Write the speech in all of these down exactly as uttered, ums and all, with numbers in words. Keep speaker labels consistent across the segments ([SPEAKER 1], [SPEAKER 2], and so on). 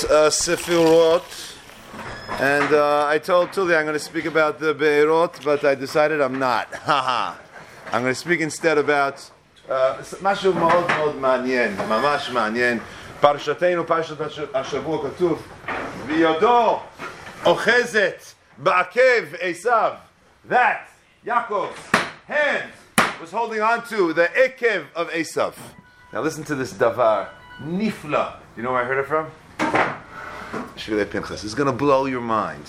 [SPEAKER 1] uh, Sefirot, and uh, I told Tuli I'm going to speak about the Beirot, but I decided I'm not. Haha. I'm going to speak instead about משהו מאוד מאוד מעניין, ממש מעניין. פרשתנו, פרשת השבוע כתוב, וידו אוחזת בעקב עשיו. That Yaakov's hand was holding on to the ekev of Esav. Now listen to this davar. Nifla. You know where I heard it from? Shvilei Pinchas. It's going to blow your mind.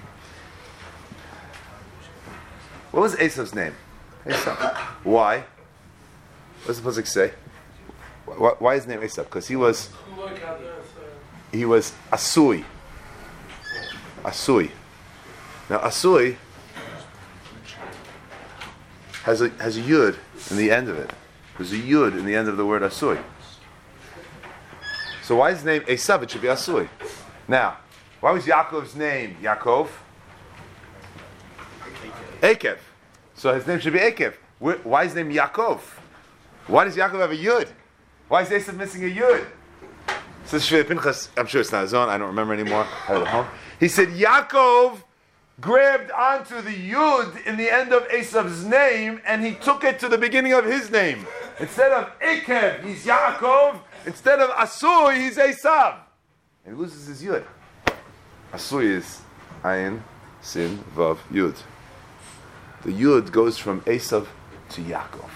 [SPEAKER 1] What was Esav's name? Esav. Why? What does the pasuk say? Why, why is his name Esav? Because he was he was Asui. Asui. Now Asui has a has a yud in the end of it. There's a yud in the end of the word Asui. So why is his name Esav? It should be Asui. Now, why was Yaakov's name Yaakov? Ekev. So his name should be Ekev. Why is his name Yaakov? Why does Yaakov have a yud? Why is Esav missing a yud? Says Shvilei Pinchas. I'm sure it's not his own. I don't remember anymore. I have it at home. He said Yaakov grabbed onto the yud in the end of Esav's name, and he took it to the beginning of his name. Instead of Ekev, he's Yaakov. Instead of Asui, he's Esav. And he loses his yud. Asui is Ayin, Sin, Vav, Yud. The yud goes from Esav to Yaakov.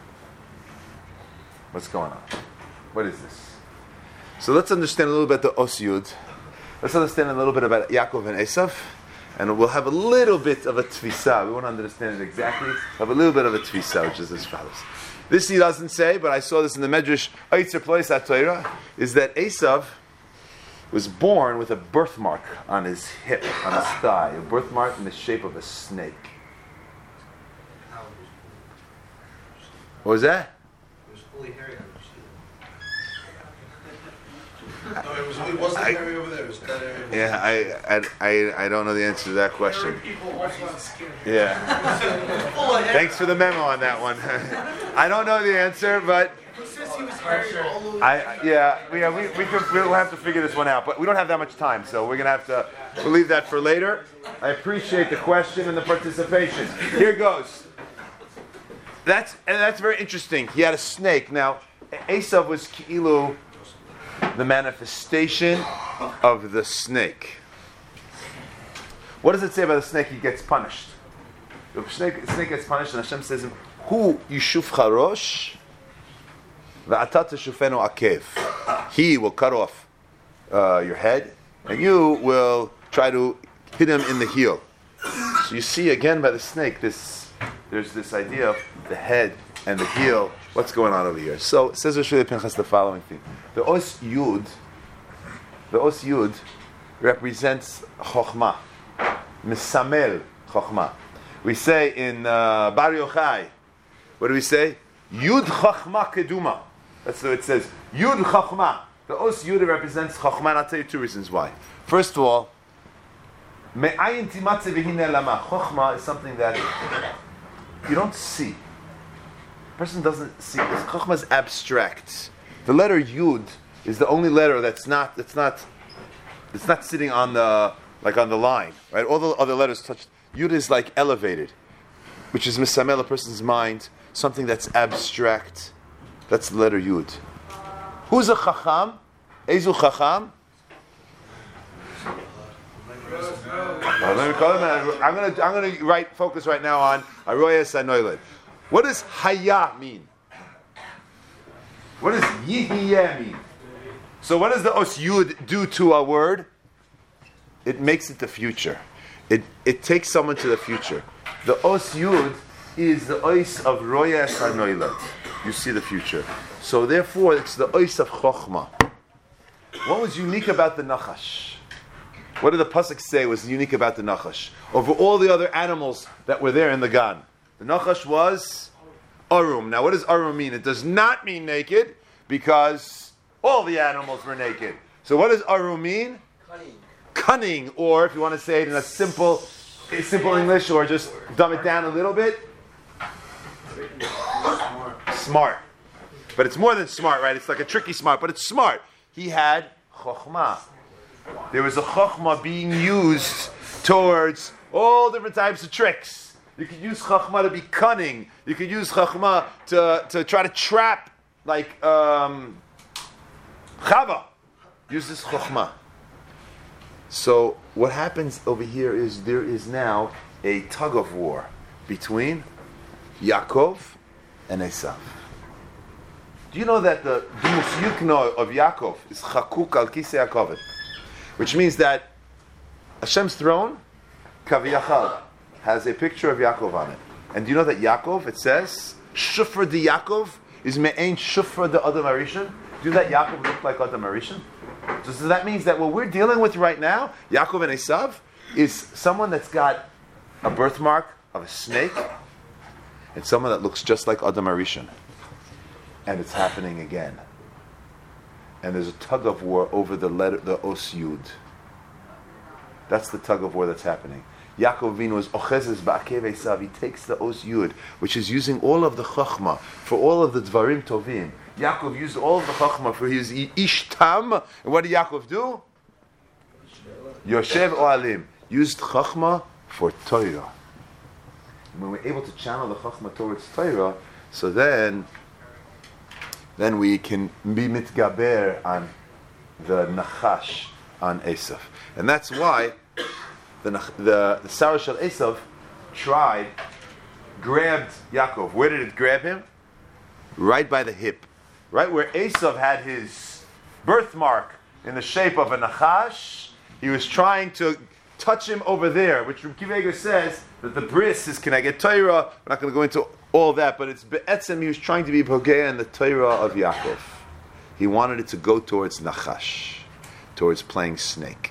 [SPEAKER 1] What's going on? What is this? So let's understand a little bit the Os Yud. Let's understand a little bit about Yaakov and Esav. And we'll have a little bit of a tfisa. We won't understand it exactly. We'll have a little bit of a tfisa, which is as follows. This he doesn't say, but I saw this in the Medrash Eitzer Place at Torah, is that Esav was born with a birthmark on his hip, on his thigh, a birthmark in the shape of a snake. What was that?
[SPEAKER 2] It was fully hairy on the sheet. No, it, was, it wasn't I, hairy over there. It was that area.
[SPEAKER 1] Yeah, I, I, I, I don't know the answer to that question. Yeah. Thanks for the memo on that one. I don't know the answer, but I yeah yeah we we can, we'll have to figure this one out. But we don't have that much time, so we're gonna have to we'll leave that for later. I appreciate the question and the participation. Here goes. That's and that's very interesting. He had a snake. Now, Esav was ki'ilu, the manifestation of the snake. What does it say about the snake? He gets punished. The snake, the snake gets punished, and Hashem says, "Hu yishuf charosh, va'ata teshufenu akev." He will cut off uh, your head, and you will try to hit him in the heel. So you see again by the snake this. There's this idea of the head and the heel. What's going on over here? So it says Shvilei Pinchas the following thing: the Os Yud, the Os Yud represents Chochmah, Misamel Chochmah. We say in uh, Bar Yochai, what do we say? Yud Chochmah Keduma. That's what it says. Yud Chochmah. The Os Yud represents Chochmah. And I'll tell you two reasons why. First of all, Me'ayin timatze v'hinei lama. Chochmah is something that you don't see. A person doesn't see. Chochmah is abstract. The letter Yud is the only letter that's not that's not it's not sitting on the like on the line, right? All the other letters touch. Yud is like elevated, which is misamel a person's mind, something that's abstract. That's the letter Yud. Who's a chacham? Ezu chacham? I'm going to I'm going to write focus right now on Aroyas Anoiled. What does Haya mean? What does Yihiyeh mean? So what does the Os Yud do to a word? It makes it the future. It it takes someone to the future. The Os Yud is the Os of Royas Anoiled. You see the future. So therefore it's the Os of Chochmah. What was unique about the Nachash? What did the pasuk say was unique about the Nachash? Over all the other animals that were there in the Gan. The Nachash was Arum. Now what does Arum mean? It does not mean naked, because all the animals were naked. So what does Arum mean?
[SPEAKER 2] Cunning.
[SPEAKER 1] Cunning, or if you want to say it in a simple, simple English, or just dumb it down a little bit. Smart. Smart. But it's more than smart, right? It's like a tricky smart, but it's smart. He had Chochmah. there was a chachma being used towards all different types of tricks. You could use chachma to be cunning. You could use chachma to, to try to trap, like um, Chava. Use this chachma. So what happens over here is there is now a tug of war between Yaakov and Esav. Do you know that the Dumus Yukno of Yaakov is Chakuk al Kisei HaKavod, which means that Hashem's throne, Kaviyachal, has a picture of Yaakov on it. And do you know that Yaakov, it says, Shufra di Yaakov is Me'ain Shufra de Adam Arishan? Do that Yaakov look like Adam Arishan? So, so that means that what we're dealing with right now, Yaakov and Esav, is someone that's got a birthmark of a snake and someone that looks just like Adam Arishan. And it's happening again. And there's a tug of war over the letter, the Os Yud. That's the tug of war that's happening. Yaakov Avinu is Ochezes Ba'akev Esav. He takes the Os Yud, which is using all of the Chachma for all of the Dvarim Tovim. Yaakov used all of the Chachma for his Ish Tam. And what did Yaakov do? Yoshev Oalim. Used Chachma for Torah. When we're able to channel the Chachma towards Torah, so then then we can be mitgaber on the Nachash on Esav. And that's why the the, the Sarah Shel Esav tried, grabbed Yaakov. Where did it grab him? Right by the hip. Right where Esav had his birthmark in the shape of a Nachash, he was trying to touch him over there, which Reb Kiva Eger says that the bris is, can I get Torah? We're not going to go into all that, but it's Be'etzem, he was trying to be Pogea in the Torah of Yaakov. He wanted it to go towards Nachash, towards playing snake.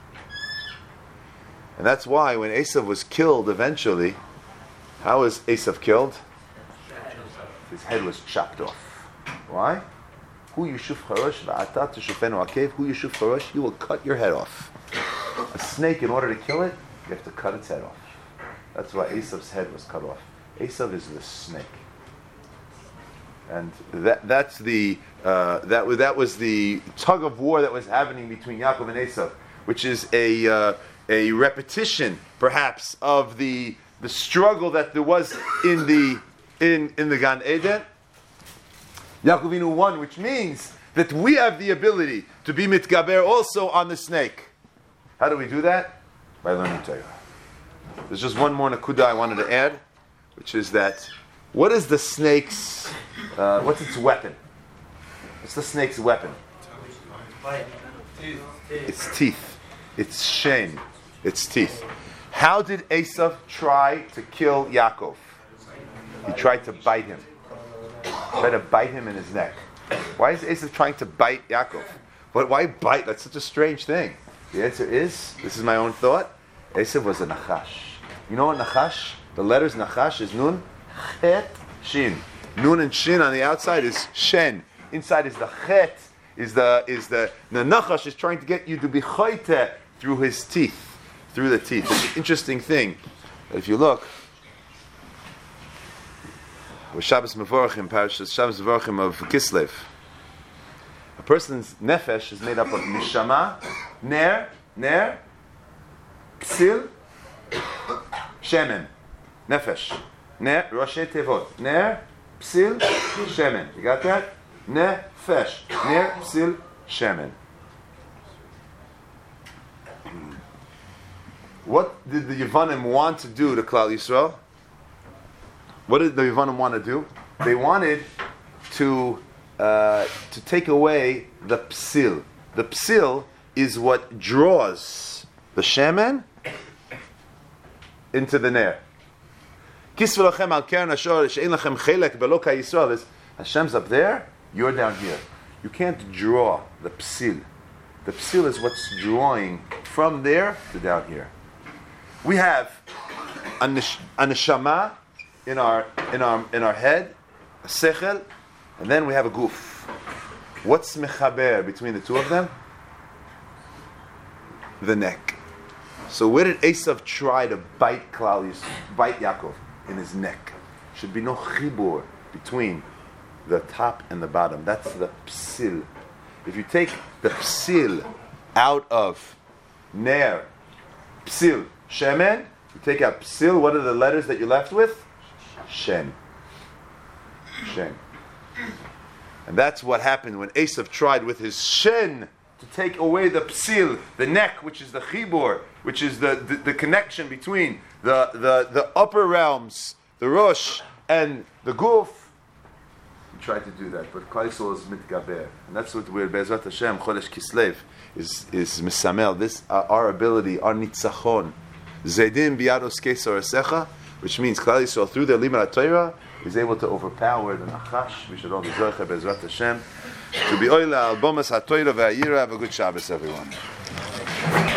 [SPEAKER 1] And that's why when Esav was killed eventually, how was Esav killed? His head was chopped off. Why? Hu Yeshuf Charosh va'ata teshufenu akev. Hu Yeshuf Charosh, you will cut your head off. A snake, in order to kill it, you have to cut its head off. That's why Esav's head was cut off. Esav is the snake, and that that's the uh, that was that was the tug of war that was happening between Yaakov and Esav, which is a uh, a repetition, perhaps, of the the struggle that there was in the in in the Gan Eden. Yaakov Avinu won, which means that we have the ability to be mitgaber also on the snake. How do we do that? By learning Torah. There's just one more nakuda I wanted to add, which is that what is the snake's, uh, what's its weapon? What's the snake's weapon? Its teeth. It's shame. Its teeth. How did Esav try to kill Yaakov? He tried to bite him. He tried to bite him in his neck. Why is Esav trying to bite Yaakov? But why bite? That's such a strange thing. The answer is, this is my own thought, Esav was a Nachash. You know what Nachash? The letters Nachash is Nun, Chet, Shin. Nun and Shin on the outside is Shen. Inside is the Chet, is the is the the Nachash is trying to get you to be Choyte through his teeth, through the teeth. It's an interesting thing. But if you look, with Shabbos Mevorachim, Parashas Shabbos Mevorachim of Kislev, a person's nefesh is made up of neshama, ner, ner, psil, shemen. Nefesh. Ner, Roshei Tevot. Ner, psil, shemen. You got that? Nefesh. Ner, psil, shemen. What did the Yevanim want to do to Klal Yisrael? What did the Yevanim want to do? They wanted to uh, to take away the psil. The psil is what draws the shemen into the ner. Hashem's up there, you're down here. You can't draw the psil. The psil is what's drawing from there to down here. We have a, nish, a neshama in our in our in our head, a sechel, and then we have a guf. What's mechaber between the two of them? The neck. So where did Esav try to bite Klal Yisrael, bite Yaakov? In his neck. Should be no chibur between the top and the bottom. That's the psil. If you take the psil out of ner, psil, shemen. You take out psil. What are the letters that you're left with? Shen. Shen. And that's what happened when Esav tried with his shen to take away the psil, the neck, which is the chibur, which is the, the, the connection between the, the, the upper realms, the rosh, and the guf. He tried to do that, but Klal Yisrael is mitgaber, and that's what we're Be'ezrat Hashem Chodesh Kislev is is misamel. This uh, our ability, our nitzachon, zedim biados kesar esecha, which means Klal Yisrael through their limud Torah is able to overpower the Nachash. We should all be Be'ezrat Hashem to be oila al bomas haTorah ve'ayira. Have a good Shabbos, everyone.